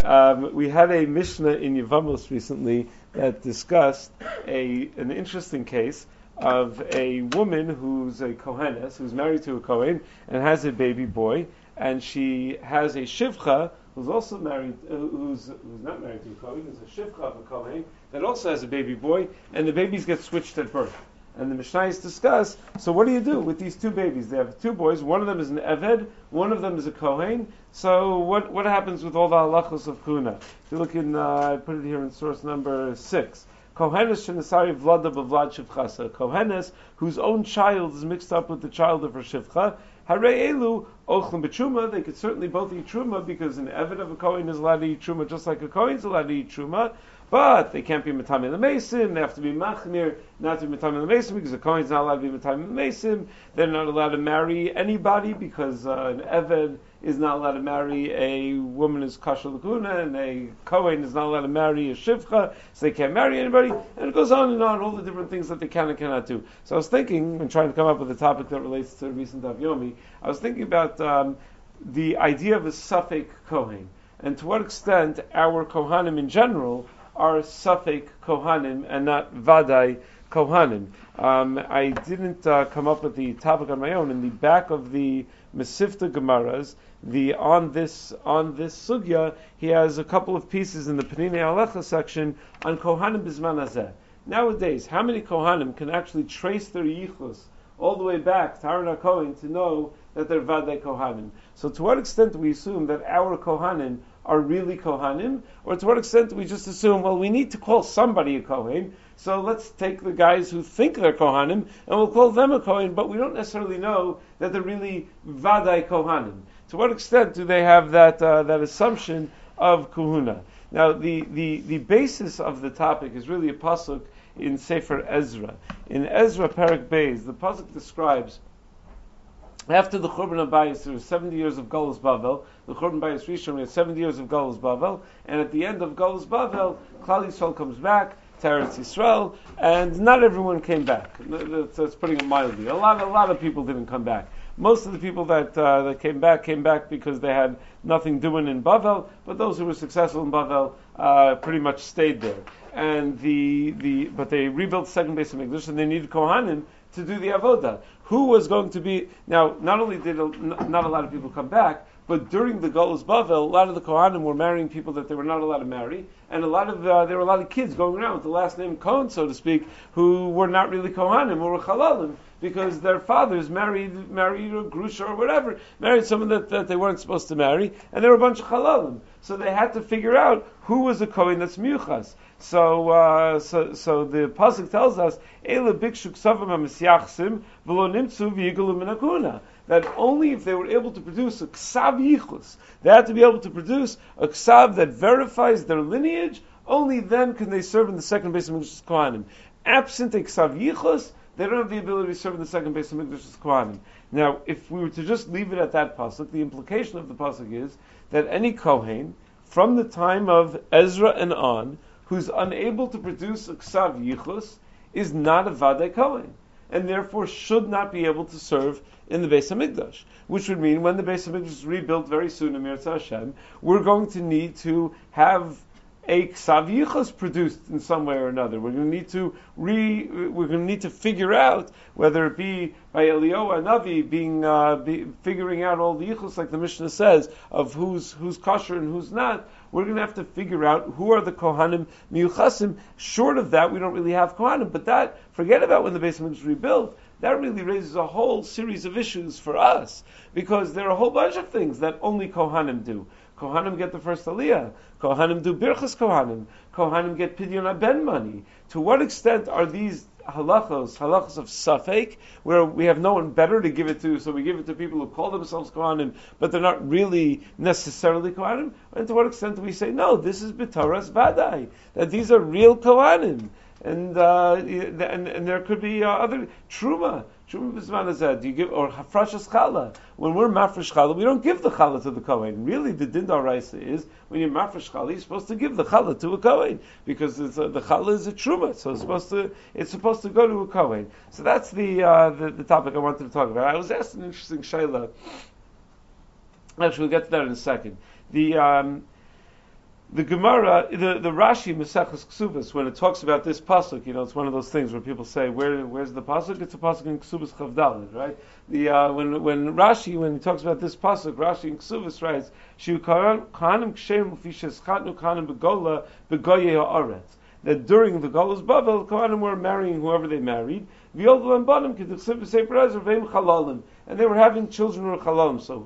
We had a Mishnah in Yevamos recently that discussed an interesting case of a woman who's a Kohenes, who's married to a Kohen and has a baby boy, and she has a Shivcha who's also married, who's not married to a Kohen, who's a Shivcha of a Kohen that also has a baby boy, and the babies get switched at birth. And the Mishnayos discuss, so what do you do with these two babies? They have two boys, one of them is an Eved, one of them is a Kohen. So what happens with all the halachos of Kuna? If you look in, I put it here in source number 6. Kohenes shenasari vlada b'vlad shivchasa. Kohenes, whose own child is mixed up with the child of her shivcha. Harei elu ochlim b'truma. They could certainly both eat truma because an Eved of a Kohen is allowed to eat truma just like a Kohen is allowed to eat truma. But they can't be Matami L'Mesim, they have to be Machmir, not to be Matami L'Mesim, because the Kohen's not allowed to be Matami L'Mesim. They're not allowed to marry anybody, because an Eved is not allowed to marry a woman who's Kasher L'Kuna, and a Kohen is not allowed to marry a Shivcha, so they can't marry anybody, and it goes on, all the different things that they can and cannot do. So I was thinking, when trying to come up with a topic that relates to recent Daf Yomi, I was thinking about the idea of a Safek Kohen, and to what extent our Kohanim in general are Safek Kohanim and not Vadai Kohanim. I didn't come up with the topic on my own. In the back of the Mesivta Gemaras, on this sugya, he has a couple of pieces in the Penina Alecha section on Kohanim Bizman Hazeh. Nowadays, how many Kohanim can actually trace their yichus all the way back to Aaron HaKohen to know that they're Vadai Kohanim? So to what extent do we assume that our Kohanim are really Kohanim, or to what extent do we just assume, well, we need to call somebody a Kohen, so let's take the guys who think they're Kohanim, and we'll call them a Kohen, but we don't necessarily know that they're really Vadai Kohanim. To what extent do they have that assumption of Kuhuna? Now, the basis of the topic is really a pasuk in Sefer Ezra. In Ezra Perek Beis, the pasuk describes after the Churban Abayis, there were 70 years of Galus Bavel. The Churban Abayis Rishon, we had 70 years of Galus Bavel. And at the end of Galus Bavel, Klal Yisrael comes back to Eretz Yisrael, and not everyone came back. That's putting it mildly. A lot of people didn't come back. Most of the people that came back because they had nothing doing in Bavel, but those who were successful in Bavel pretty much stayed there. And but they rebuilt the second base of Mikdash, and they needed Kohanim to do the avoda. Who was going to be now? Not only did not a lot of people come back, but during the Galus Bavel, a lot of the Kohanim were marrying people that they were not allowed to marry, and there were a lot of kids going around with the last name Cohen, so to speak, who were not really Kohanim or were Chalalim, because their fathers married a Grusha or whatever, married someone that they weren't supposed to marry, and there were a bunch of Chalalim. So they had to figure out who was a Kohen that's Miuchas. So the pasuk tells us, "Eila bikshu ksavam hamisyachsim v'lo nimtzu v'yigalu min hakuna." That only if they were able to produce a ksav yichus, they had to be able to produce a ksav that verifies their lineage. Only then can they serve in the second base of Mikdash Kohanim. Absent a ksav yichus, they don't have the ability to serve in the second base of Mikdash Kohanim. Now, if we were to just leave it at that pasuk, the implication of the pasuk is that any Kohen from the time of Ezra and on, who's unable to produce a ksav yichus, is not a vadei kohen, and therefore should not be able to serve in the Beis HaMikdash. Which would mean when the Beis HaMikdash is rebuilt very soon, Amir Hashem, we're going to need to have a ksav yichus produced in some way or another. We're going to need to figure out whether it be by Eliyahu Hanavi figuring out all the yichus, like the Mishnah says, of who's kosher and who's not. We're going to have to figure out who are the Kohanim Miuchasim. Short of that, we don't really have Kohanim. But that, forget about when the Beis HaMikdash is rebuilt. That really raises a whole series of issues for us, because there are a whole bunch of things that only Kohanim do. Kohanim get the first aliyah. Kohanim do birchas Kohanim. Kohanim get pidyon haben money. To what extent are these halachos of Safek, where we have no one better to give it to, so we give it to people who call themselves Kohanim, but they're not really necessarily Kohanim? And to what extent do we say, no, this is B'Toras Vadai, that these are real Kohanim? And there could be other Truma B'Zman Hazeh, do you give, or Hafrashas Chala. When we're Mafresh Chala, we don't give the Chala to the Kohen. Really, the Din D'Oraisa is, when you're Mafresh Chala, you're supposed to give the Chala to a Kohen, because the Chala is a Truma, so it's supposed to go to a Kohen. So that's the topic I wanted to talk about. I was asked an interesting shayla. Actually, we'll get to that in a second. The Gemara, the Rashi Maseches Ksubas, when it talks about this pasuk, it's one of those things where people say, where's the pasuk? It's a pasuk in Ksubas Chavdalid, right? When Rashi, when he talks about this pasuk, Rashi in Ksubas writes, Shiu Kahanim Kshem Ufishes Chatnu Kahanim Begola Begoye Haaretz. That during the Golas Bavel, Kohanim were marrying whoever they married. And they were having children who were chalalim. So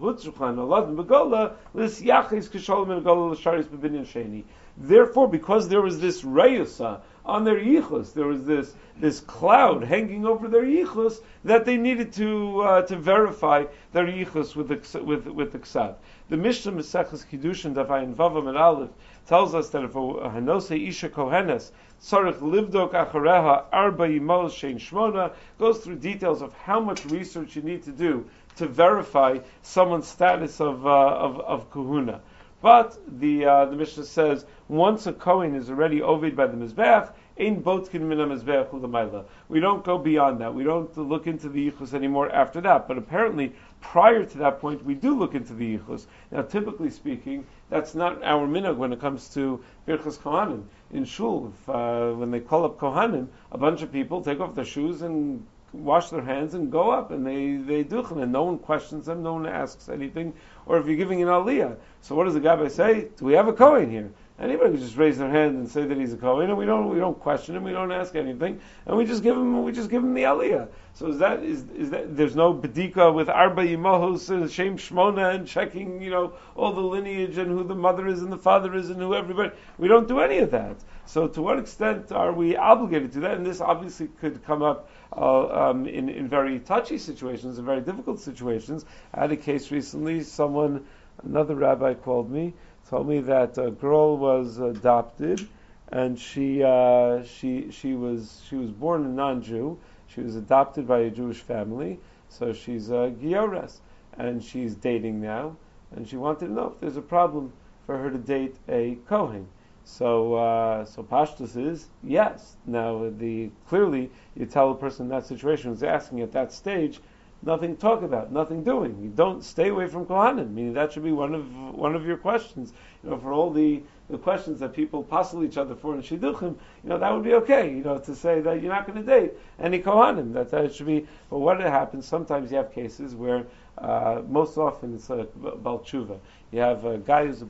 therefore, because there was this reyusa on their yichus, there was this cloud hanging over their yichus, that they needed to verify their yichus with the ksav. The Mishnah Maseches Kiddushin Davayin Vavam and Aleph tells us that if a hanose isha kohenes tzarich livdok achareha arba yimos shein shmona, goes through details of how much research you need to do to verify someone's status of kahuna. But the Mishnah says once a kohen is already ovid by the mizbeach, ein botkin min ha-mizbeach u'lamayla. We don't go beyond that. We don't look into the yichus anymore after that. But apparently, prior to that point, we do look into the yichus. Now, typically speaking, that's not our minhag when it comes to birchas kohanim. In shul, when they call up kohanim, a bunch of people take off their shoes and wash their hands and go up, and they duchen, and no one questions them, no one asks anything. Or if you're giving an aliyah, so what does the gabbai say? Do we have a kohen here? Anybody can just raise their hand and say that he's a kohen, and we don't question him, we don't ask anything, and we just give him the aliyah. So is that there's no bedika with arba yimahos and shem shmona and checking all the lineage and who the mother is and the father is and who everybody. We don't do any of that. So to what extent are we obligated to that? And this obviously could come up in very touchy situations, in very difficult situations. I had a case recently. Another rabbi called me, told me that a girl was adopted, and she was born a non-Jew. She was adopted by a Jewish family, so she's a giores, and she's dating now, and she wanted to know if there's a problem for her to date a kohen. So pashtus is yes. Now clearly you tell a person in that situation who's asking at that stage, nothing to talk about, nothing doing. You don't stay away from kohanim. Meaning that should be one of your questions. For all the questions that people puzzle each other for in shidduchim, that would be okay. To say that you're not going to date any kohanim. That should be. But what happens? Sometimes you have cases where, most often it's a bal tshuva. You have a guy who's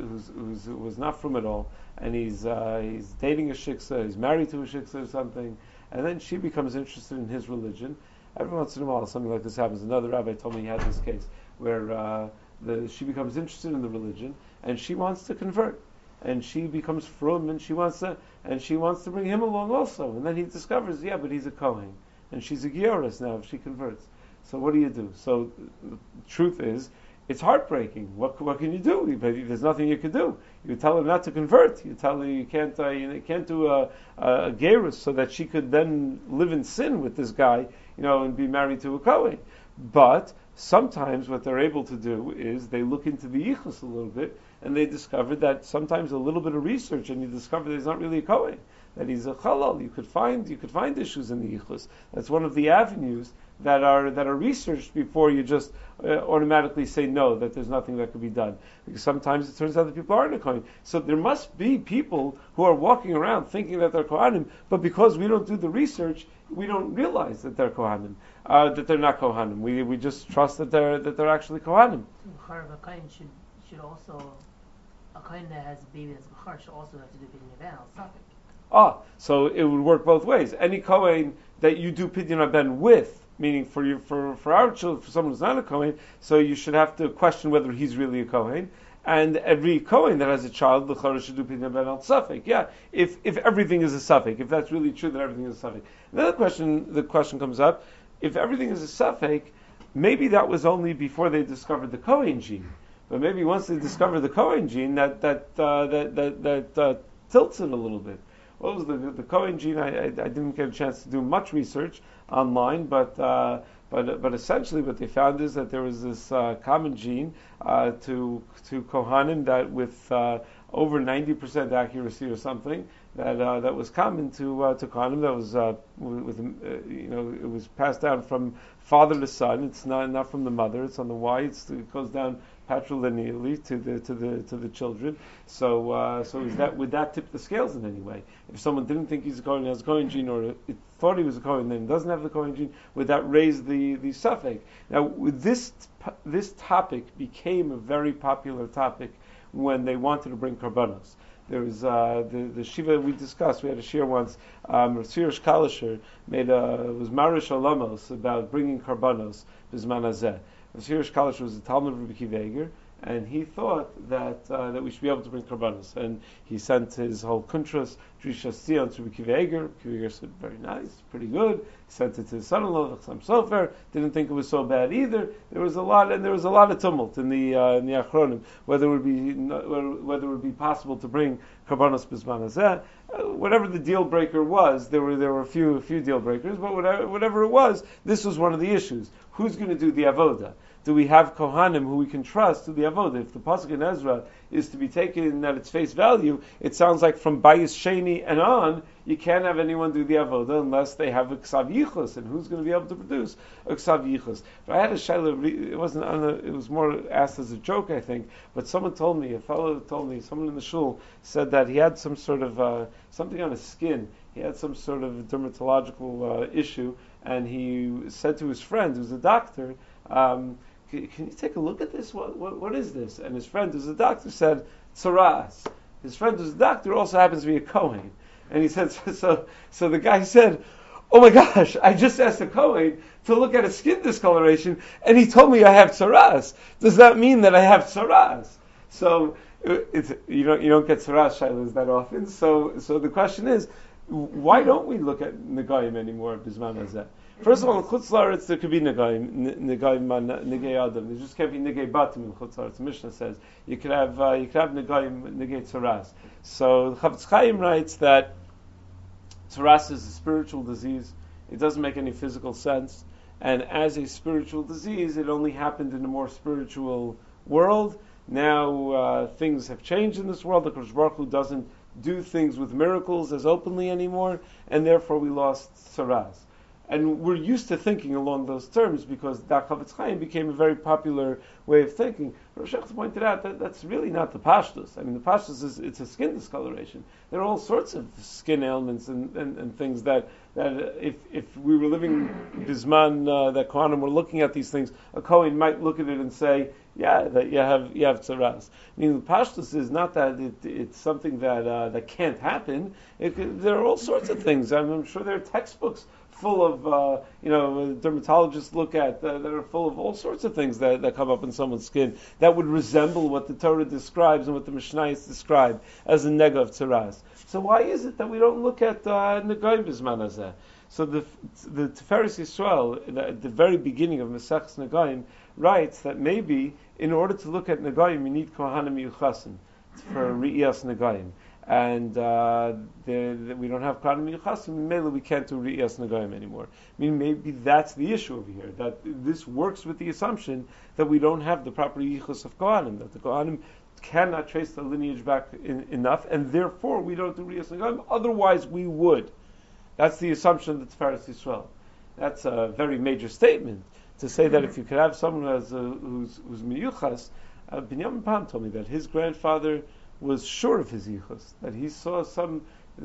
who's not from at all, and he's dating a shiksa, he's married to a shiksa or something, and then she becomes interested in his religion. Every once in a while, something like this happens. Another rabbi told me he had this case where she becomes interested in the religion and she wants to convert, and she becomes frum and she wants to bring him along also. And then he discovers, but he's a kohen and she's a giores now if she converts. So what do you do? So the truth is, it's heartbreaking. What can you do? There's nothing you can do. You tell her not to convert. You tell her you can't do a gerus so that she could then live in sin with this guy, and be married to a kohen. But sometimes what they're able to do is they look into the yichus a little bit, and they discover that sometimes a little bit of research, and you discover that he's not really a kohen, that he's a halal. You could find issues in the yichus. That's one of the avenues that are researched before you just automatically say no, that there's nothing that could be done. Because sometimes it turns out that people aren't a kohen. So there must be people who are walking around thinking that they're kohanim, but because we don't do the research, we don't realize that they're kohanim, that they're not kohanim. We just trust that they're actually kohanim. A kohen should also, a kohen that has a baby that's bachar should also have to do pidyon ben al safek. So it would work both ways. Any kohen that you do pidyon ben with, meaning for our children, for someone who's not a kohen, so you should have to question whether he's really a kohen. And every kohen that has a child, the chara should do pidyon ben al safek. Yeah, if everything is a safek, if that's really true that everything is a safek. Then the question comes up: if everything is a safek, maybe that was only before they discovered the kohen gene. But maybe once they discovered the kohen gene, that tilts it a little bit. What was the kohen gene? I didn't get a chance to do much research online, but essentially what they found is that there was this common gene to kohanim that with over 90% accuracy or something that was common to Kohanim. That was it was passed down from father to son. It's not from the mother. It's on the Y. It goes down patrilineally to the children. So would that tip the scales in any way? If someone didn't think he's a Kohen, has a Kohen gene, or it thought he was a Kohen, then doesn't have the Kohen gene, would that raise the suffix? Now, with this topic became a very popular topic when they wanted to bring karbanos. There was the shiva we discussed. We had a shir once. Sirish Kalisher was Marish Alamos about bringing karbanos bizman hazeh. Sirish Kalisher was the Talmud of Rabbi Akiva Eiger, and he thought that we should be able to bring karbanos. And he sent his whole kuntras, Drisha Sion, to Rabbi Akiva Eiger. Rabbi Akiva Eiger said, very nice, pretty good. He sent it to his son-in-law, Chassam Sofer. Didn't think it was so bad either. There was a lot of tumult in the Achronim whether it would be possible to bring karbanos bizman hazeh. Whatever the deal breaker was, there were a few deal breakers, but whatever it was, this was one of the issues. Who's going to do the avoda? Do we have Kohanim who we can trust to the avoda? If the pasuk in Ezra is to be taken at its face value, it sounds like from Bayis Sheni and on, you can't have anyone do the avoda unless they have a ksav yichus, and who's going to be able to produce a ksav yichus? If I had a shayla, it was more asked as a joke, I think, but someone told me, someone in the shul said that he had some sort of something on his skin. He had some sort of dermatological issue, and he said to his friend, who's a doctor, can you take a look at this? What is this? And his friend, who's a doctor, said, tzaras. His friend, who's a doctor, also happens to be a Kohen. And he said, so the guy said, oh my gosh, I just asked a Kohen to look at a skin discoloration, and he told me I have tzaras. Does that mean that I have tzaras? So you don't get tzaras shaylas that often. So the question is, why don't we look at Negayim anymore, Bizman Hazeh? First of all, in Chutz La'aretz there could be Negayim Negay Adam. There just can't be Negay Batim in Chutz La'aretz. The Mishnah says you could have Negayim Negay Tzaras. So the Chavetz Chaim writes that Tzaras is a spiritual disease. It doesn't make any physical sense, and as a spiritual disease, it only happened in a more spiritual world. Now things have changed in this world. The Kodesh Baruch Hu doesn't do things with miracles as openly anymore, and therefore we lost tzaras. And we're used to thinking along those terms because Dak Chavetz Chaim became a very popular way of thinking. Rosh Hashanah pointed out that that's really not the pashtus. I mean, the pashtus it's a skin discoloration. There are all sorts of skin ailments and things that if we were living bisman that Kohanim were looking at these things, a Kohen might look at it and say, yeah, that you have tzaras. I mean, the pashtus is not that it's something that can't happen. There are all sorts of things. I'm sure there are textbooks full of, dermatologists look at that are full of all sorts of things that come up in someone's skin that would resemble what the Torah describes and what the Mishnayos describe as a nega of tzaras. So why is it that we don't look at Negayim Bizman Hazeh? So the Tiferes Yisrael, at the very beginning of Maseches Negayim, writes that maybe in order to look at Negayim, you need Kohanim Yuchasim for Re'iyas Negayim. And we don't have Kohanim Yuchasim, maybe we can't do Re'iyas Negayim anymore. I mean, maybe that's the issue over here, that this works with the assumption that we don't have the proper Yichus of Kohanim, that the Kohanim cannot trace the lineage back enough, and therefore we don't do Re'iyas Negayim, otherwise we would. That's the assumption of the Tiferes Yisrael. That's a very major statement, to say that if you could have someone who's miyuchas. Binyamin Pam told me that his grandfather was sure of his yichus, that he saw some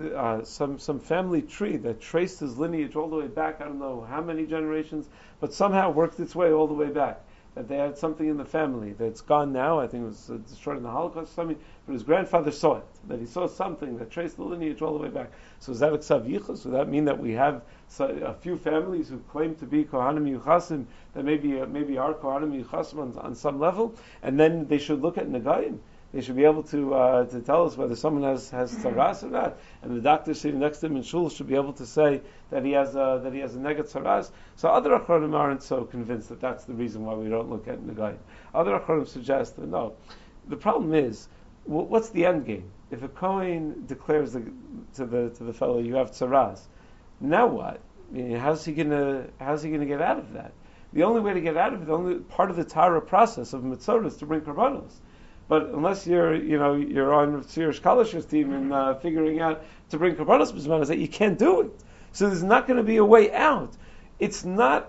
family tree that traced his lineage all the way back, I don't know how many generations, but somehow worked its way all the way back. That they had something in the family that's gone now. I think it was destroyed in the Holocaust or something, but his grandfather saw it, that he saw something that traced the lineage all the way back. So is that a Ksav Yichus? Would that mean that we have a few families who claim to be Kohanim Yuchasim, that maybe are Kohanim Yuchasim on some level, and then they should look at Negayim? They should be able to tell us whether someone has tzaras or not, and the doctor sitting next to him in shul should be able to say that he has a negat tzaras. So other achronim aren't so convinced that that's the reason why we don't look at negayim. Other achronim suggest that no. The problem is, what's the end game? If a kohen declares to the fellow, you have tzaras, now what? I mean, how's he gonna get out of that? The only way to get out of it, the only part of the Tara process of mitzvah is to bring karbanos. But unless you're on Sirish Kalash's team and figuring out to bring Karbanos B'zman Hazeh, you can't do it. So there's not going to be a way out. It's not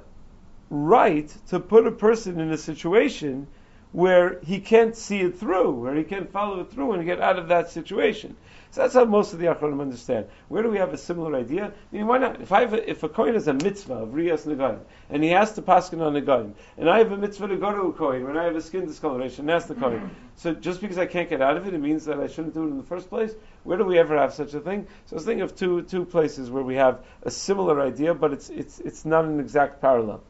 right to put a person in a situation where he can't see it through, where he can't follow it through and get out of that situation. So that's how most of the Achronim understand. Where do we have a similar idea? I mean, why not? If a Kohen has a mitzvah of Riyas Negayim, and he has to paskin on Negayim, and I have a mitzvah to go to a Kohen, when I have a skin discoloration, and ask the Kohen. So just because I can't get out of it, it means that I shouldn't do it in the first place? Where do we ever have such a thing? So I was thinking of two places where we have a similar idea, but it's not an exact parallel.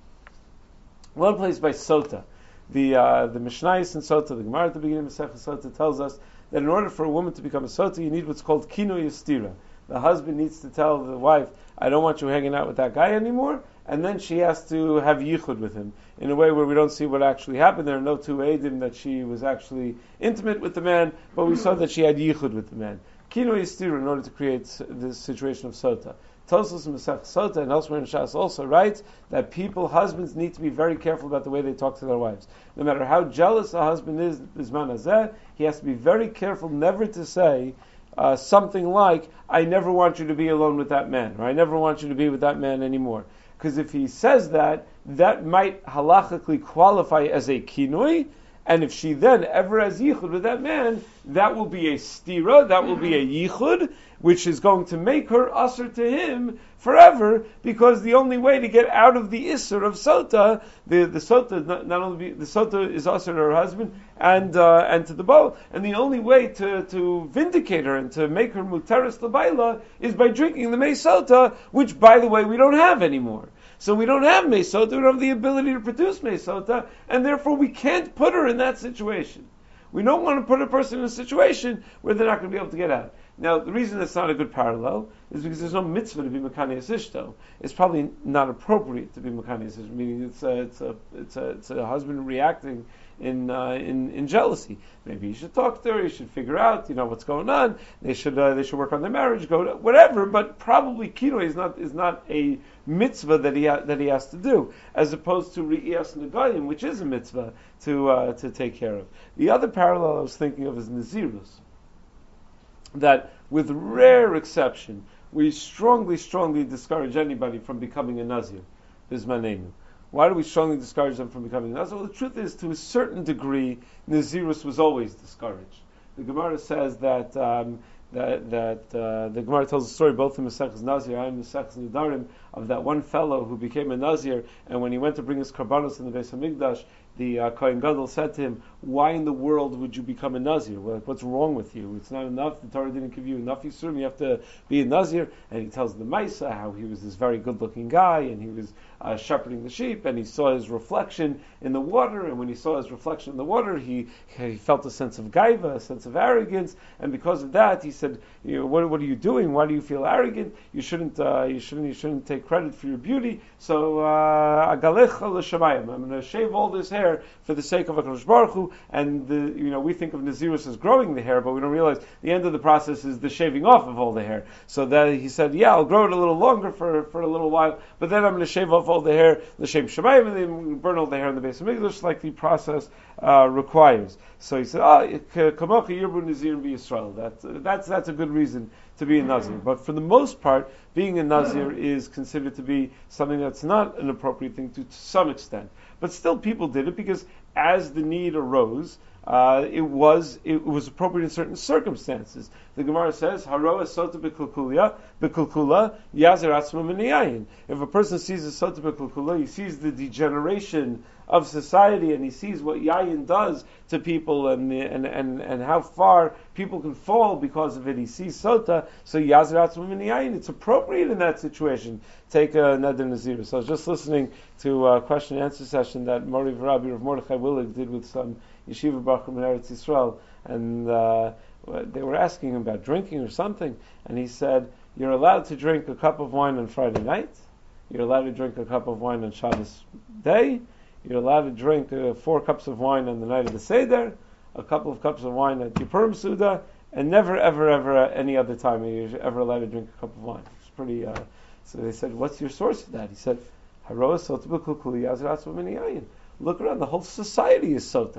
One place by Sota. The Mishnayos in Sota, the Gemara at the beginning of Masechah Sota tells us that in order for a woman to become a Sota, you need what's called Kino Yestira. The husband needs to tell the wife, I don't want you hanging out with that guy anymore, and then she has to have yichud with him in a way where we don't see what actually happened. There are no two eidim that she was actually intimate with the man, but we saw that she had yichud with the man. Kino Yestira in order to create this situation of Sota. Tosfos in Masech Sota and elsewhere in Shas also writes that husbands need to be very careful about the way they talk to their wives. No matter how jealous a husband is, Bizman Hazeh, he has to be very careful never to say something like, I never want you to be alone with that man, or I never want you to be with that man anymore. Because if he says that, that might halachically qualify as a kinui, and if she then ever has yichud with that man, that will be a stira, that will be a yichud, which is going to make her usher to him forever, because the only way to get out of the isser of sota, the sota not only the sota is usher to her husband and to the bow, and the only way to vindicate her and to make her muteris l'bayla is by drinking the mei sota, which by the way we don't have anymore. So we don't have mei sota, we don't have the ability to produce mei sota, and therefore we can't put her in that situation. We don't want to put a person in a situation where they're not going to be able to get out. Now, the reason that's not a good parallel is because there's no mitzvah to be Mekani Asishto. It's probably not appropriate to be Mekani Asishto, meaning it's a husband reacting in jealousy. Maybe you should talk to her, you should figure out, what's going on. They should work on their marriage, whatever, but probably Kino is not a mitzvah that he has to do, as opposed to Re'iyas Negayim, which is a mitzvah to take care of. The other parallel I was thinking of is Nazirus. That, with rare exception, we strongly discourage anybody from becoming a Nazir. Bizmanenu. Why do we strongly discourage them from becoming a Nazir? Well, the truth is, to a certain degree, Nazirus was always discouraged. The Gemara says that the Gemara tells a story both in Maseches Nazir and Maseches Nedarim of that one fellow who became a Nazir, and when he went to bring his karbanos in the Beis Hamikdash, the Kohen Gadol said to him, why in the world would you become a Nazir? Well, what's wrong with you? It's not enough. The Torah didn't give you enough Yisurim. You have to be a Nazir. And he tells the Maisa how he was this very good-looking guy, and he was shepherding the sheep, and he saw his reflection in the water, and when he saw his reflection in the water, he felt a sense of gaiva, a sense of arrogance, and because of that, he said, what are you doing? Why do you feel arrogant? You shouldn't take credit for your beauty. So, agalecha l'shamayim. I'm going to shave all this hair for the sake of HaKadosh Baruch Hu, and we think of Nazirus as growing the hair, but we don't realize the end of the process is the shaving off of all the hair. So that he said, I'll grow it a little longer for a little while, but then I'm going to shave off all the hair, the Shem Shemayim, and then burn all the hair in the Beis Hamikdash like the process requires. So he said, Kamocha Yirbu Nazir B'Yisrael. That's a good reason to be a Nazir. But for the most part, being a Nazir is considered to be something that's not an appropriate thing to some extent. But still people did it because as the need arose, it was appropriate in certain circumstances. The Gemara says, "Haroa sota bekulkula yazer atzma miniyayin." If a person sees a sota bekulkula, he sees the degeneration of society, and he sees what yayin does to people, and how far people can fall because of it. He sees sota, so yazer atzma miniyayin. It's appropriate in that situation. Take a neder nazir. So I was just listening to a question and answer session that Mori V'Rabbi Rav Mordechai Willig did with some Yeshiva Bachrim in Eretz Yisrael, and they were asking him about drinking or something, and he said, you're allowed to drink a cup of wine on Friday night, you're allowed to drink a cup of wine on Shabbos day, you're allowed to drink 4 cups of wine on the night of the Seder, a couple of cups of wine at Yippurim Suda, and never, ever any other time are you ever allowed to drink a cup of wine. It's pretty, so they said, what's your source for that? He said, Haroa sota b'kulkuli yazir atzma miniyayin. Look around, the whole society is sota.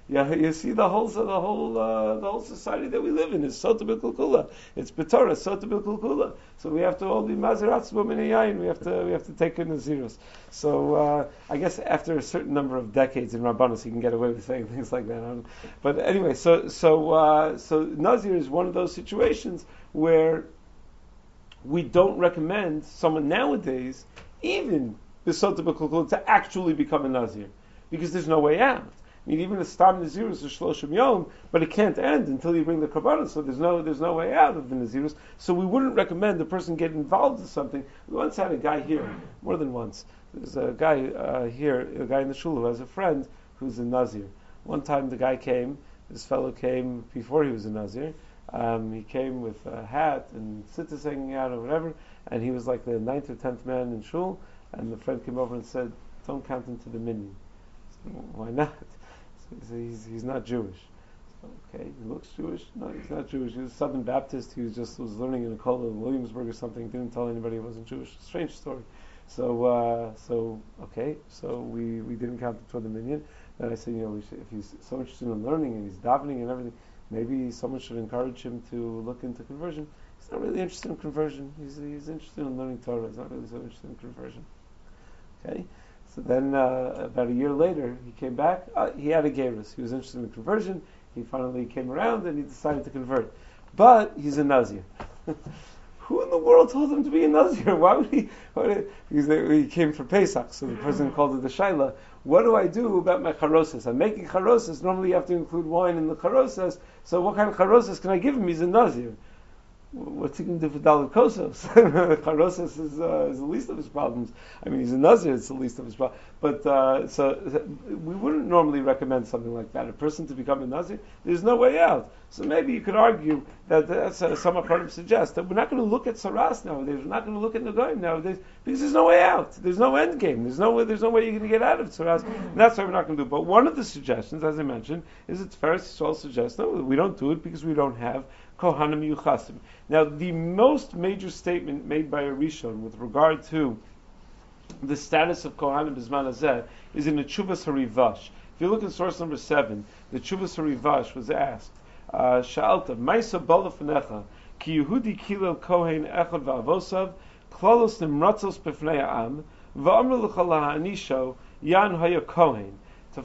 Yeah, you see the whole society that we live in is sota b'kulkula. It's b'torah sota b'kulkula. So we have to all be mazeratz b'minayayin. We have to take in the zeros. So I guess after a certain number of decades in Rabbanus, you can get away with saying things like that. But anyway, so Nazir is one of those situations where we don't recommend someone nowadays, even b'sota b'kulkula, to actually become a Nazir, because there's no way out. I mean, even a stam nazirus is shloshim yom, but it can't end until you bring the korbanos. So there's no way out of the nazirus. So we wouldn't recommend the person get involved in something. We once had a guy here, more than once. There's a guy here, a guy in the shul who has a friend who's a nazir. One time the guy came. This fellow came before he was a nazir. He came with a hat and tzitzis hanging out or whatever, and he was like the 9th or 10th man in shul. And the friend came over and said, "Don't count him to the minyan." Why not? So he's not Jewish. So, okay, he looks Jewish. No, he's not Jewish. He was Southern Baptist. He was learning in a kollel in Williamsburg or something. Didn't tell anybody he wasn't Jewish. Strange story. So we didn't count him toward the minyan. Then I said, if he's so interested in learning and he's davening and everything, maybe someone should encourage him to look into conversion. He's not really interested in conversion. He's interested in learning Torah. He's not really so interested in conversion. Okay. So then, about a year later, he came back. He had a gerus. He was interested in conversion. He finally came around and he decided to convert. But he's a Nazir. Who in the world told him to be a Nazir? Why would he? He came for Pesach, so the person called it the Shaila. What do I do about my charoses? I'm making charoses. Normally you have to include wine in the charoses. So what kind of charoses can I give him? He's a Nazir. What's he going to do for Dalit Kosos? Charoses is the least of his problems. I mean, he's a Nazir, it's the least of his problems. But so we wouldn't normally recommend something like that. A person to become a Nazir, there's no way out. So maybe you could argue that that's some Akhanim suggest that we're not going to look at Saras nowadays. We're not going to look at Nagoyim nowadays because there's no way out. There's no end game. There's no way you're going to get out of Saras. And that's why we're not going to do it. But one of the suggestions, as I mentioned, is that Tiferes Yisrael suggests no, we don't do it because we don't have Kohanim Yuchasim. Now, the most major statement made by a Rishon with regard to the status of Kohanim Bizman Hazeh is in the Tshuvas HaRivash. If you look at source number 7, the Tshuvas HaRivash was asked, Sha'alta, Maisa Bala Fanecha, Ki Yehudi Kilel Kohen Echad Va'avosav, Klalos Nimratzos B'fnei Ha'am, Va'amr L'cha La'anisho, Yan Haya Kohen. That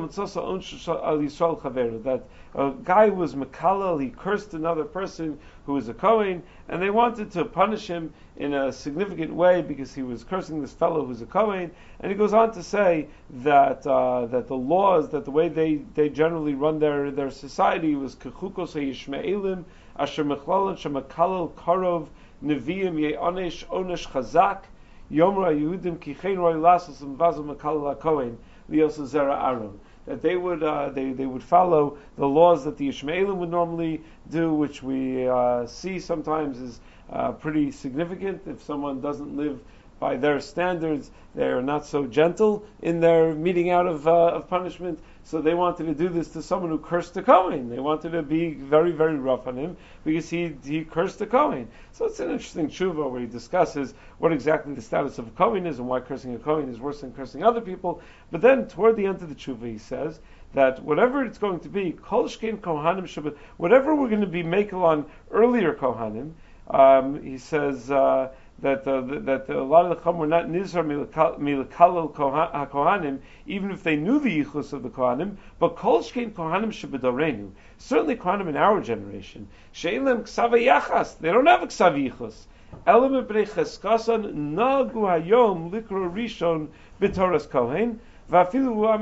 a guy was Mekalel, he cursed another person who was a Kohen, and they wanted to punish him in a significant way because he was cursing this fellow who's a Kohen. And he goes on to say that that the laws, that the way they generally run their society was Kechukos HaYishmaelim, Asher Mechlalan Shemekalel Karov Neviim Ye'onesh Onesh Chazak, Yomra Yehudim Kichein Roy Lassos and Vazal Mekalel HaKohen, Lios Zera Aaron, that they would follow the laws that the Ishmaelim would normally do, which we see sometimes is pretty significant. If someone doesn't live by their standards, they're not so gentle in their meting out of punishment. So they wanted to do this to someone who cursed the Kohen. They wanted to be very, very rough on him because he cursed the Kohen. So it's an interesting tshuva where he discusses what exactly the status of a Kohen is and why cursing a Kohen is worse than cursing other people. But then toward the end of the tshuva he says that whatever it's going to be, kol shkein kohanim shabbat, whatever we're going to be makel on earlier Kohanim, he says that a lot of the Chum were not nizar milakalel kohanim, even if they knew the yichus of the kohanim. But kol shkein kohanim shebedorenu, certainly kohanim in our generation, she'elem ksav yachas, they don't have a ksav yichus. Elam b'nei cheskasan nagu hayom likro rishon b'toras kohen. It's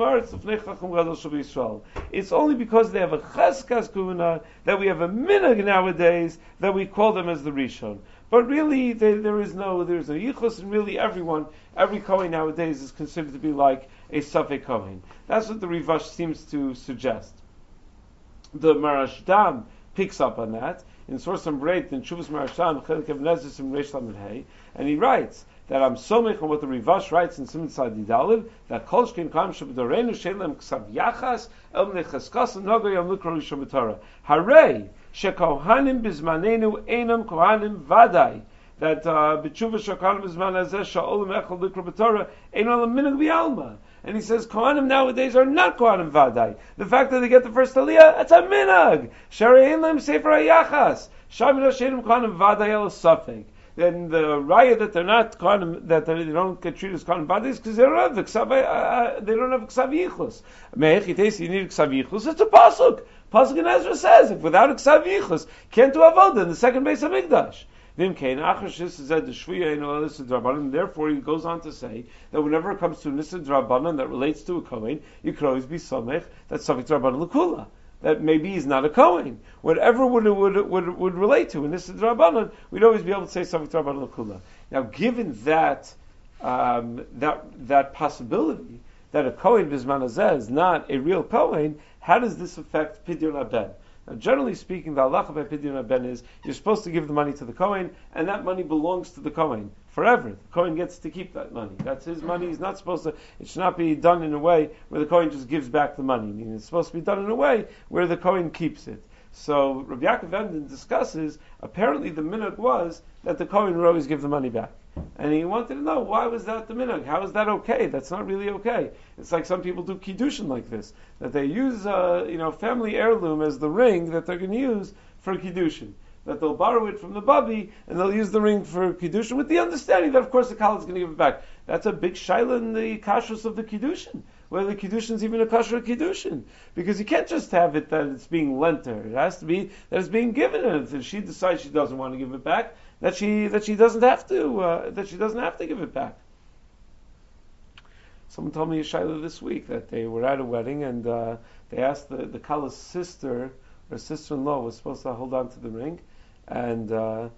only because they have a cheskas kuna that we have a minhag nowadays that we call them as the Rishon. But really, there's no yichus, and really every Kohen nowadays is considered to be like a Safek Kohen. That's what the Rivash seems to suggest. The Marashdam picks up on that in source number 8 in Shuvas Marashdam Chelik of Nezis and Reish Lamed Hey, and he writes that I'm somech on what the Rivash writes in Siman Tzadi Daled, that Kol Shkein Kohanim Shebedorenu She'elem Ksav Yachas El Bnei Cheskas Nogo Yom Likro Rishon B'Torah. Harei Shekohanim Bizmanenu Einam Kohanim Vadai, that B'tshuva Shekohanim Bizman Hazeh Sha'olim Echol Likro B'Torah Einam Minhag B'Alma. And he says, Kohanim nowadays are not Kohanim Vadai. The fact that they get the first Aliyah, that's a minhag. Sharei ein lehem sefer hayachas. Shamina shenim Kohanim Vadai el safek. Then the raya that they're not Kohanim, that they don't get treated as Kohanim Vadai is because they don't have Ksav Yichus. Me'echitesi, you need Ksav Yichus. It's a pasuk. Pasuk in Ezra says, if without Ksav Yichus, can't do Avodah in the second base of Mikdash. Therefore, he goes on to say that whenever it comes to Nisid Rabbanan that relates to a Kohen, you could always be Somech, that's Somech Rabbanan L'Kula. That maybe he's not a Kohen. Whatever would relate to a Nisid Rabbanan, we'd always be able to say Somech Rabbanan L'Kula. Now, given that possibility, that a Kohen Bizman Hazeh is not a real Kohen, how does this affect Pidyon HaBen? Now, generally speaking, the halacha by Pidyon HaBen is you're supposed to give the money to the Kohen, and that money belongs to the Kohen forever. The Kohen gets to keep that money. That's his money. He's not supposed to. It should not be done in a way where the Kohen just gives back the money. I mean, it's supposed to be done in a way where the Kohen keeps it. So Rabbi Yaakov Emden discusses. Apparently, the minhag was that the Kohen would always give the money back. And he wanted to know, why was that the minhag? How is that okay? That's not really okay. It's like some people do kiddushin like this, that they use family heirloom as the ring that they're going to use for kiddushin. That they'll borrow it from the babi and they'll use the ring for kiddushin with the understanding that of course the kala is going to give it back. That's a big shaila in the kashrus of the kiddushin, whether the kiddushin is even a kasher kiddushin, because you can't just have it that it's being lent to her. It has to be that it's being given, and if she decides she doesn't want to give it back, that she doesn't have to give it back. Someone told me a shayla this week that they were at a wedding and they asked the kala's sister or sister-in-law was supposed to hold on to the ring, and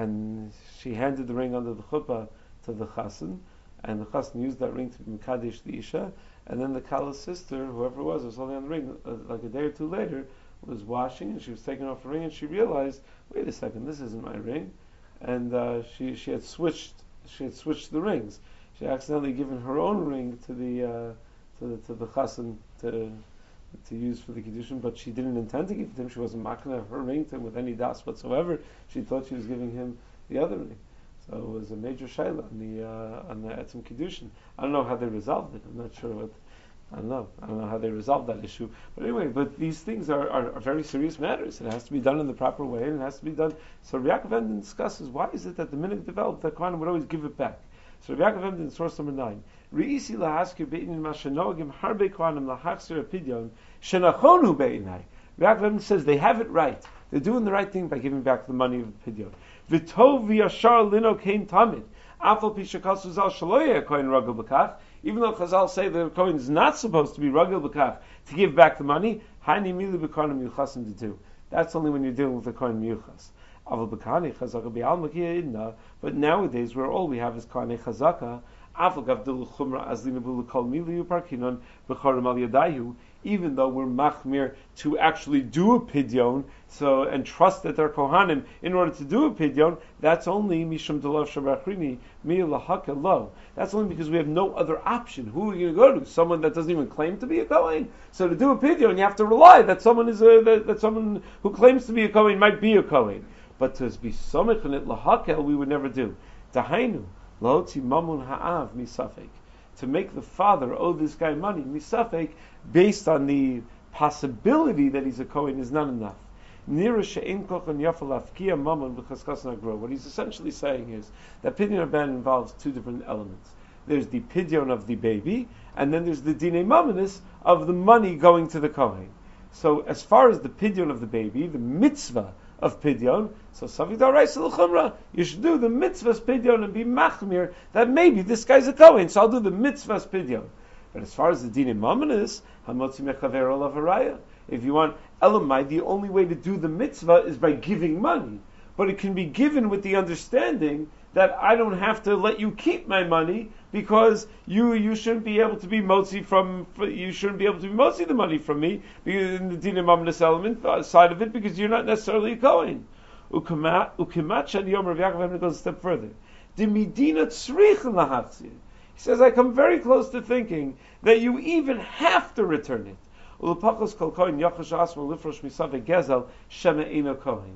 she handed the ring under the chuppah to the chassan, and the chassan used that ring to be mekadesh the isha, and then the kala's sister, whoever it was holding on the ring, like a day or two later, was washing and she was taking off her ring and she realized, wait a second, this isn't my ring. And she had switched the rings. She had accidentally given her own ring to the chassan to use for the kiddushin, but she didn't intend to give it to him. She wasn't makna her ring to him with any das whatsoever. She thought she was giving him the other ring. So it was a major shayla on the etzem kiddushin. I don't know how they resolved it. I'm not sure what. I don't know how they resolved that issue. But anyway, these things are very serious matters. It has to be done in the proper way, and it has to be done. So Rabbi Yaakov Emden discusses, why is it that the minhag developed that Kohanim would always give it back? So Rabbi Yaakov Emden, source number 9. Re'isi lahaskir be'inin mashenogim harbe Kohanim lahachsir apidyon shenachonu be'inai. Rabbi Yaakov Emden says they have it right. They're doing the right thing by giving back the money of the pidyon. V'tov v'yashar lino kein tamid. Afal pi shekasu zal shaloyeh kohen ragel b'kach. Even though Chazal say the Kohen is not supposed to be ragil b'kach to give back the money, haini milu b'kohanim yuchasim to do. That's only when you're dealing with the Kohen yuchas. Aval b'kahani chazaka bi'al makia idna. But nowadays, where all we have is Kohen chazaka, aval gavdil chumra azlina b'lu kol milu yuparkinon b'chorim al yadayu. Even though we're machmir to actually do a pidyon, and trust that they're kohanim in order to do a pidyon, that's only mishum delav shabachrini miyulahaka lo. That's only because we have no other option. Who are you going to go to? Someone that doesn't even claim to be a kohen. So to do a pidyon, you have to rely that someone is that someone who claims to be a kohen might be a kohen. But to be somech in it lahakel, we would never do. Dahainu lahotzi mamun ha'av misafek. To make the father owe this guy money, misafek, based on the possibility that he's a Kohen, is not enough. What he's essentially saying is that Pidyon HaBen involves two different elements. There's the Pidyon of the baby, and then there's the Dinei Mamanis of the money going to the Kohen. So as far as the Pidyon of the baby, the mitzvah of Pidyon, so Savik Daraisa L'Chumra, you should do the mitzvah's Pidyon and be machmir that maybe this guy's a Kohen, so I'll do the mitzvah's Pidyon. But as far as the Dinei Mamanis, Hamotzi Mechaver Olav Haraya. If you want Elamai, the only way to do the mitzvah is by giving money. But it can be given with the understanding that I don't have to let you keep my money because you shouldn't be able to be motzi the money from me in the Dinei Mamanis element side of it, because you're not necessarily a Kohen. Ukemat Shadi Yom Rav Yaakov Emden goes a step further. The Medina tzrich lahachzir. He says, I come very close to thinking that you even have to return it.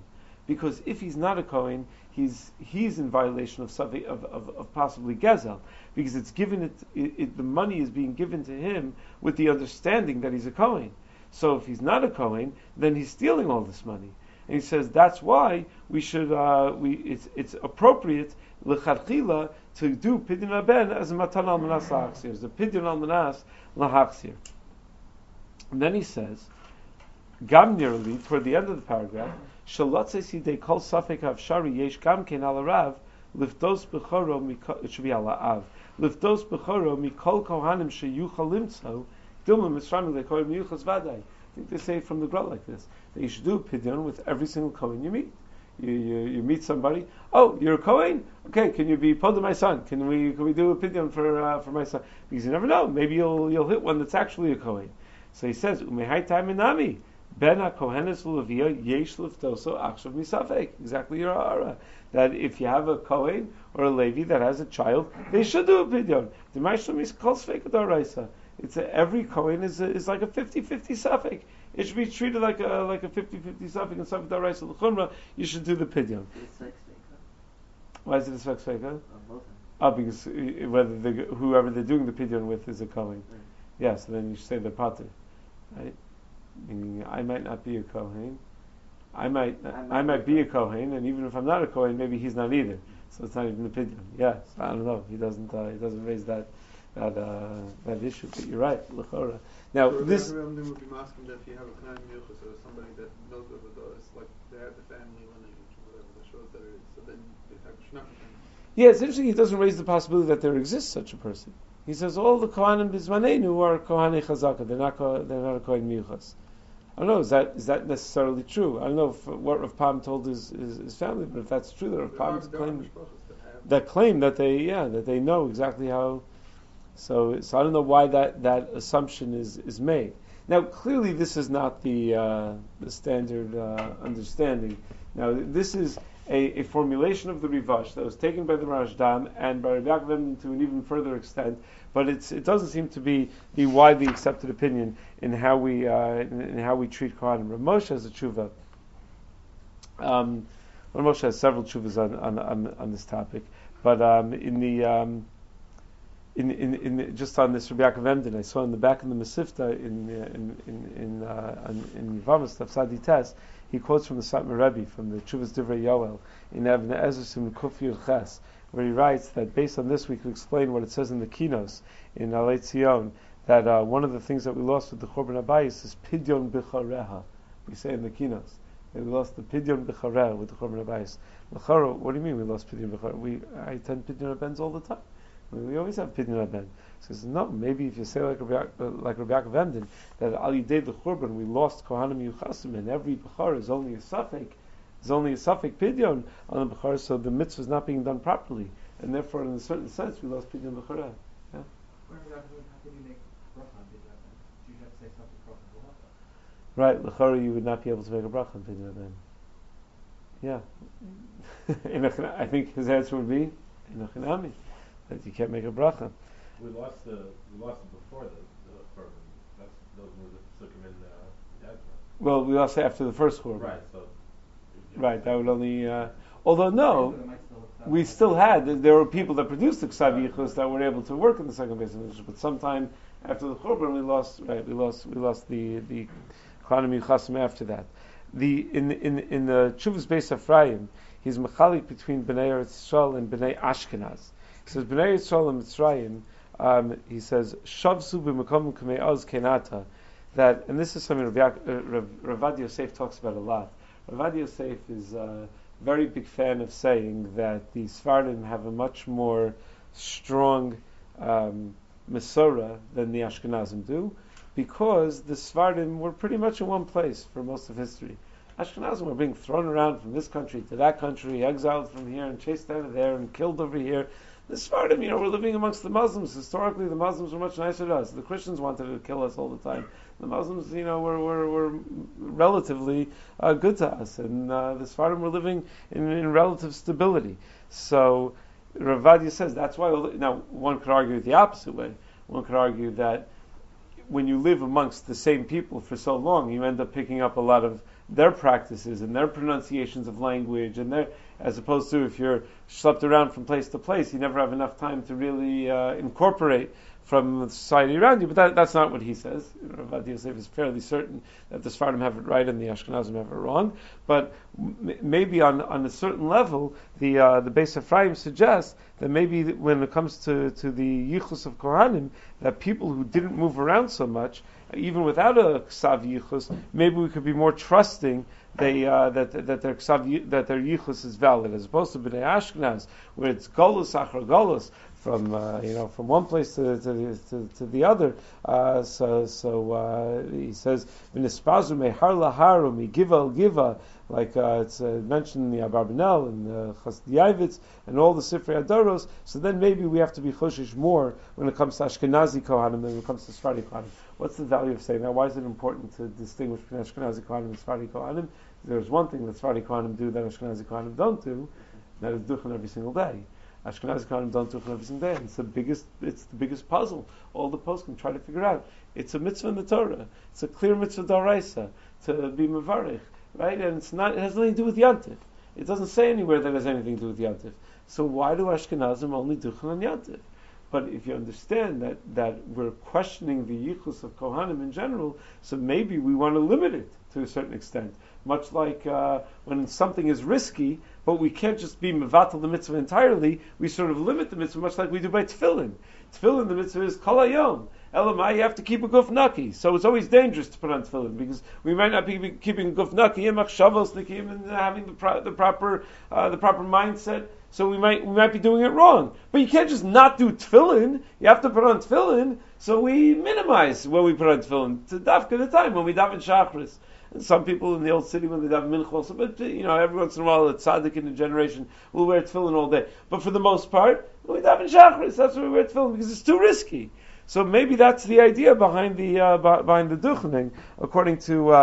because if he's not a Kohen, he's in violation of possibly Gezel, because it's given the money is being given to him with the understanding that he's a Kohen. So if he's not a Kohen, then he's stealing all this money. And he says that's why we should it's appropriate lechatchila to do pidyon haben as a matan al manas lahachzir, as a pidyon al manas lahachzir. And then he says, gam nearly toward the end of the paragraph, shalotzes yidei kol safek havshari yesh gam ken al rav liftos bechoro it should be al av liftos bechoro mikol kohanim sheyuchal limtzo dilma misrami lekoy miyuchas vaday. I think they say from the Gra like this, that you should do pidyon with every single Kohen you meet. You meet somebody. Oh, you're a Kohen? Okay, can you be pod to my son? Can we do a pidyon for my son? Because you never know. Maybe you'll hit one that's actually a Kohen. So he says, Umehai minami ben hakohenes l'levia yesh liftoso achshav misafek. Exactly your ara. That if you have a Kohen or a Levi that has a child, they should do a pidyon. The ma'ishlam is kol sfeik d'oraisa. It's every Kohen is like a 50-50 safek. It should be treated like a 50-50 safek and safek d'oraisa l'chumra. You should do the pidyon. Why is it a sfek sveka? Oh, because whoever they're doing the pidyon with is a Kohen. Right. Yeah, so then you should say the pater, right? Meaning, I might not be a Kohen. I might be a Kohen, and even if I'm not a Kohen, maybe he's not either. So it's not even a pidyon. Yes, I don't know. He doesn't raise that issue. But you're right, l'chora. Now so this. would be asking that if you have a Knaim Milchus or somebody that knows what it does, like they have the family lineage or whatever that shows that it is, so then they have Shnach. Yeah, it's interesting. He doesn't raise the possibility that there exists such a person. He says all the Kohanim Bizmanenu are Kohanei Chazaka. They're not a Kohen Miuchas. I don't know. Is that necessarily true? I don't know what Rav Pam told his family, but if that's true, that Rav Pam's claim that they know exactly how. So I don't know why that assumption is made. Now clearly this is not the standard understanding. Now this is a formulation of the Rivash that was taken by the Rajhdam and by Rabbi Yaakov to an even further extent, but it doesn't seem to be the widely accepted opinion in how we treat Kohanim. Rav Moshe has a tshuva. Rav Moshe has several tshuvas on this topic, but in just on this Rabbi Yaakov Emden, I saw in the back of the Mesivta in Yevamos Taf Sadi Tes, he quotes from the Satmar Rebbe from the Tshuvas Divrei Yoel in Avnei Ezra in Kuf Yud Ches, where he writes that based on this we could explain what it says in the Kinos in Alei Tzion, that one of the things that we lost with the Churban Abayis is Pidyon B'chareha. We say in the Kinos that we lost the Pidyon B'chareha with the Churban Abayis. L'chara, what do you mean we lost Pidyon B'chareha? I attend Pidyon Abens all the time. We always have Pidyon Haben. He says, no, maybe if you say like Rabbi Yaakov Emden, that Al Yidei the Churban, we lost Kohanim Yuchasim, and every Bechar is only a Safek Pidyon on the Bechar, so the mitzvah is not being done properly. And therefore, in a certain sense, we lost Pidyon Bechara. Yeah? Right, L'chara, you would not be able to make a bracha on Pidyon Haben. Yeah. I think his answer would be, Inachinami. That you can't make a bracha. We lost it before the Churban. Those were the Sukkim in Yadva. Well, we lost it after the first Churban. Right. So. Right. That would only. Although no, we still had. There were people that produced the Ksav Yichus that were able to work in the second base of but sometime after the Churban, we lost. Right. We lost the Kohanim Yuchasim after that. In the Chuvas Beis Ephraim, he's mechalik between Bnei Eretz Yisrael and Bnei Ashkenaz. He says, Bnei Yisrael and Mitzrayim, he says, Shavsu b'makom k'mei oz kenata, that, and this is something Ravad Yosef talks about a lot. Ravad Yosef is a very big fan of saying that the Sfardim have a much more strong Mesorah than the Ashkenazim do, because the Sfardim were pretty much in one place for most of history. Ashkenazim were being thrown around from this country to that country, exiled from here and chased out of there and killed over here. The Sfardim, we're living amongst the Muslims. Historically, the Muslims were much nicer to us. The Christians wanted to kill us all the time. The Muslims, were relatively good to us, and the Sfardim were living in relative stability. So, Ravadia says that's why. Now, one could argue the opposite way. One could argue that when you live amongst the same people for so long, you end up picking up a lot of their practices and their pronunciations of language, and their, as opposed to if you're schlepped around from place to place, you never have enough time to really incorporate from the society around you. But that's not what he says. Rav Yosef is fairly certain that the Sephardim have it right and the Ashkenazim have it wrong. But maybe on a certain level, the Beis Ephraim suggests that maybe when it comes to the Yichus of Kohanim, that people who didn't move around so much, even without a Ksav Yichus, maybe we could be more trusting that their Yichus is valid, as opposed to Bnei Ashkenaz, where it's Golus Achar Golus, from one place to the other. So he says v'nispazu mehar lahar u'migiva el giva, like it's mentioned in the Abarbanel and Chassid Yavitz and all the Sifrei Adoros. So then maybe we have to be choshish more when it comes to Ashkenazi Kohanim than when it comes to Sephardi Kohanim. What's the value of saying that? Why is it important to distinguish between Ashkenazi Kohanim and Sephardi Kohanim? There's one thing that Sephardi Kohanim do that Ashkenazi Kohanim don't do, and that is duchen every single day. Ashkenazi Kohanim don't do every single day. It's the biggest puzzle. All the poskim try to figure out. It's a mitzvah in the Torah. It's a clear mitzvah d'oraisa to be mevarich, right? And it has nothing to do with Yantif. It doesn't say anywhere that it has anything to do with Yantif. So why do Ashkenazim only duchen on Yantif? But if you understand that we're questioning the yichus of Kohanim in general, so maybe we want to limit it to a certain extent. Much like when something is risky, but we can't just be mevatel the mitzvah entirely, we sort of limit the mitzvah, much like we do by tefillin. Tefillin, the mitzvah is kol hayom. Elamai, you have to keep a guf naki. So it's always dangerous to put on tefillin, because we might not be keeping a guf naki, and having the proper mindset. So we might be doing it wrong. But you can't just not do tefillin. You have to put on tefillin. So we minimize when we put on tefillin to dafka the time when we daven shachris. And some people in the old city when they daven mincha also, but every once in a while a tzaddik in a generation will wear tefillin all day. But for the most part, when we daven shachris, that's when we wear tefillin because it's too risky. So maybe that's the idea behind the duchening, according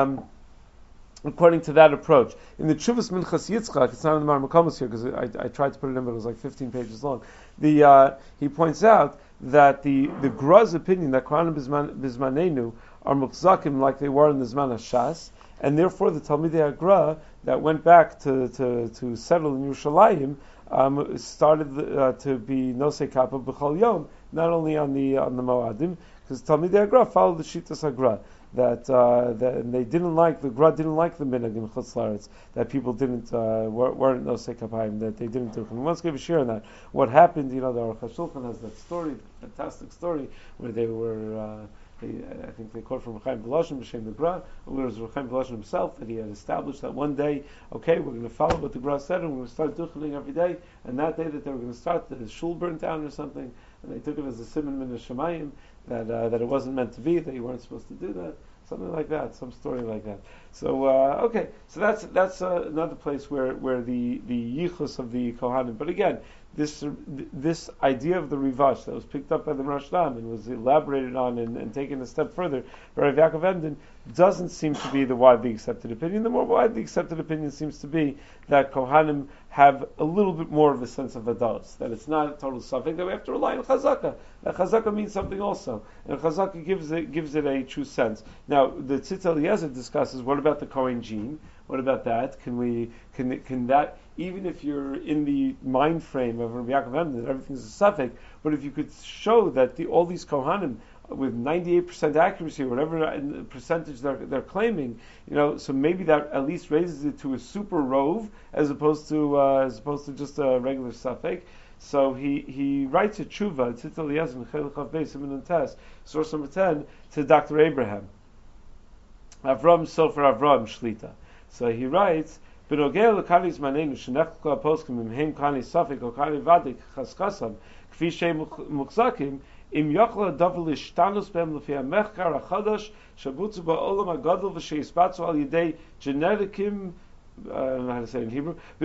to that approach. In the Tshuvas Minchas Yitzchak, it's not in the Marmakomos here because I tried to put it in, but it was like 15 pages long. He points out that the Gra's opinion that Kohanim Bizmanenu are muchzakim like they were in the Zman HaShas, and therefore the Talmidei HaGra that went back to settle in Yerushalayim started to be Nosei Kappa B'chol Yom, not only on the Moadim, because Talmidei HaGra followed the Shitas HaGra. That they didn't like, the Gra didn't like the minhag in Chutz La'aretz, that people weren't nosei kapayim, that they didn't do. And let's give a share on that. What happened, the Aruch HaShulchan has that story, fantastic story, where they were, I think they quote from Chaim Volozhin, B'Shem the Gra, where it was Chaim Volozhin himself, that he had established that one day, okay, we're going to follow what the Gra said, and we're going to start duchening every day, and that day that they were going to start, the shul burnt down or something, and they took it as a siman min hashamayim, that it wasn't meant to be, that you weren't supposed to do that, something like that, some story like that. So okay, so that's another place where the yichus of the Kohanim. But again, this idea of the Rivash that was picked up by the Rashbam and was elaborated on and taken a step further by Rav Yaakov Emden doesn't seem to be the widely accepted opinion. The more widely accepted opinion seems to be that Kohanim have a little bit more of a sense of ados, that it's not a total suffix, that we have to rely on chazaka. That chazaka means something also, and chazaka gives it a true sense. Now, the Tzitz Eliezer discusses, what about the Kohen gene? What about that? Can that, even if you're in the mind frame of Rabbi Yaakov Emden, that everything's a suffix, but if you could show that all these Kohanim with 98% accuracy or whatever percentage they're claiming, so maybe that at least raises it to a super rove as opposed to just a regular suffix. So he writes a tshuva, Tzitz Eliezer Mechel Chav Beis Siman Tes, source number 10, to Dr. Abraham Avram Sofer Avram Shlita. So he writes, "B'nogei l'kali zmanenu shenechkol poskim imhem kani safek or kani vadik chaskasam kfi shei muchzakim im yochla davar lishtanus b'hem l'fi hamechkar hachadash shabutzu ba'olam hagadol v'sheispatzu al yidei genetikim." How to say it in Hebrew? The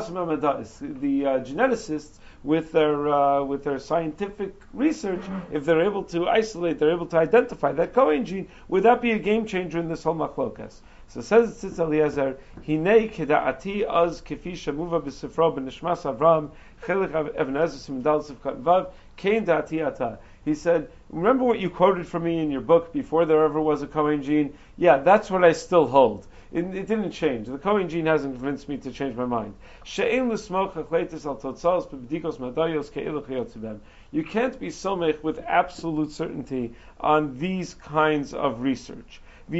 geneticists, with their scientific research, if they're able to isolate, they're able to identify that Kohen gene, would that be a game changer in this whole machlokas? So says Tzitz Eliezer, Hinei keda'ati az kefi shamuva b'sifro b'nishmas Avram chelik Even Ezer simdal sifkat vav kein da'ati ata. He said, remember what you quoted from me in your book before there ever was a Kohen gene? Yeah, that's what I still hold. it didn't change. The Kohen gene hasn't convinced me to change my mind. You can't be somech with absolute certainty on these kinds of research.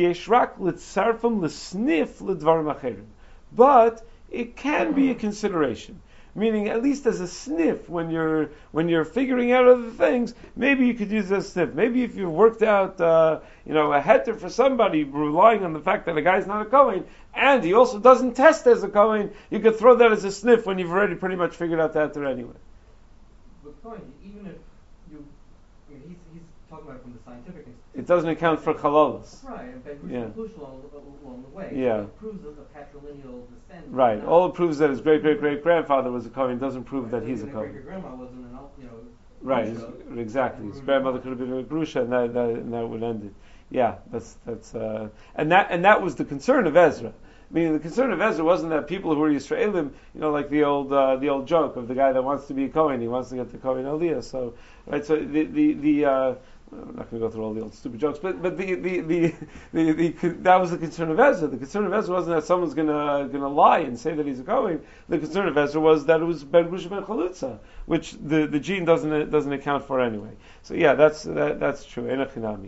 But it can be a consideration. Meaning, at least as a sniff, when you're figuring out other things, maybe you could use it as a sniff. Maybe if you worked out, a heter for somebody, relying on the fact that a guy's not a Kohen, and he also doesn't test as a Kohen, you could throw that as a sniff when you've already pretty much figured out the heter anyway. But Kohen, even if he's talking about it from the scientific institute. It doesn't account for chalalas. Right, and Ben Grush along the way. Yeah. So it proves the patrilineal descent. Right. All it proves that his great-great-great-grandfather was a Kohen doesn't prove that he's a Kohen. His great-grandma wasn't Right, exactly. His grandmother could have been a grusha, and that would end it. Yeah, and that was the concern of Ezra. I mean, the concern of Ezra wasn't that people who were Yisraelim, like the old joke of the guy that wants to be a Kohen, he wants to get the Kohen Aliyah. So, right, so I'm not going to go through all the old stupid jokes, but that was the concern of Ezra. The concern of Ezra wasn't that someone's going to lie and say that he's a Kohen. The concern of Ezra was that it was Ben Grush ben Chalutza, which the gene doesn't account for anyway. So yeah, that's true. Enochinami.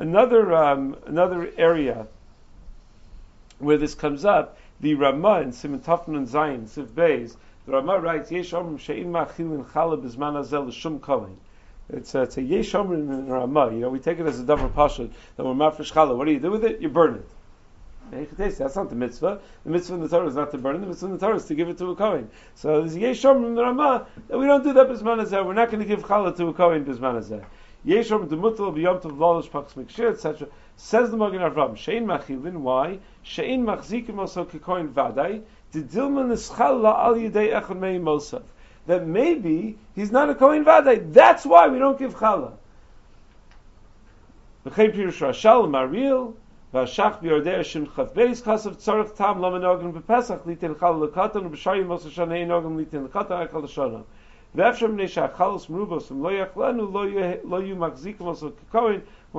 Another area where this comes up, the Ramah in Siman Tafnun and Zayin Siv Beis, the Ramah writes, Yesh Omrim she'in ma'achilin chala b'zman hazeh l'shum Kohen. It's a Yesh Omrim in Ramah. We take it as a davar pashut that we're mafresh chala. What do you do with it? You burn it. That's not the mitzvah. The mitzvah in the Torah is not to burn it. The mitzvah in the Torah is to give it to a Kohen. So there's a Yesh Omrim in the Ramah that we don't do that b'zman hazeh. We're not going to give chala to a Kohen b'zman hazeh. Yesh Omrim demutal b'yom tov lolish pachs mikshir, etc. Says the Magen Avraham, Shein machilin, why? Shein machzikim also kekoin vadai, didilman nischal la'al yidei echad mei mosav. That maybe he's not a kohen vadai. That's why we don't give challah. V'chein pirush rashal maril, v'ashach b'yordei ashim chav beis, kasav tzarech tam lamanogim b'pesach, litin challah l'katan, v'shayim mosa shana einogim litin l'katan, echal l'shana. V'efshem b'nei sha'chalos merubos, lo yachlanu, lo yu machzikim also kekoin,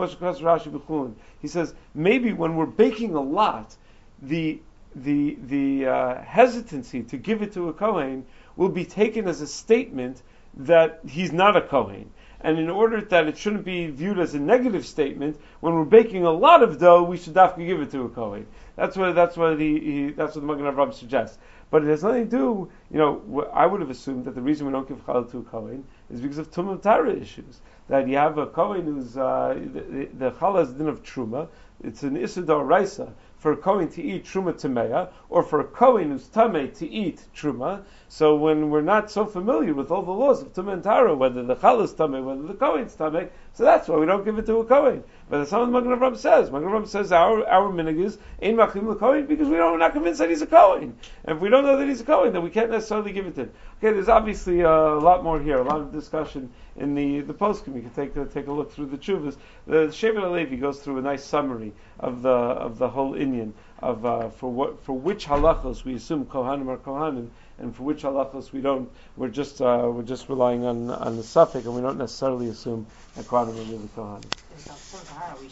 he says maybe when we're baking a lot, the hesitancy to give it to a Kohen will be taken as a statement that he's not a Kohen. And in order that it shouldn't be viewed as a negative statement, when we're baking a lot of dough, we should have to give it to a Kohen. That's what the Magen Avraham suggests. But it has nothing to do, I would have assumed that the reason we don't give challah to a Kohen is because of Tumah Tara issues. That you have a Kohen who's, the challah is din of Truma, it's an Isidor Raisa for a Kohen to eat Truma Tameya, or for a Kohen who's Tameh to eat Truma. So when we're not so familiar with all the laws of Tumah and Tara, whether the challah is Tameh, whether the Kohen's Tameh, so that's why we don't give it to a Kohen. But that's what Magen Avraham says. Magen Avraham says our minig is Ein Machim l'Kohen because we're not convinced that he's a Kohen. And if we don't know that he's a Kohen, then we can't necessarily give it to him. Okay, there's obviously a lot more here, a lot of discussion in the poskim. You can take a look through the Chuvas. The Shevet HaLevi goes through a nice summary of the whole inyan of for which halachos we assume Kohanim are Kohanim, and for which halachos we don't. We're just relying on the suffix, and we don't necessarily assume that Kohanim are really Kohanim.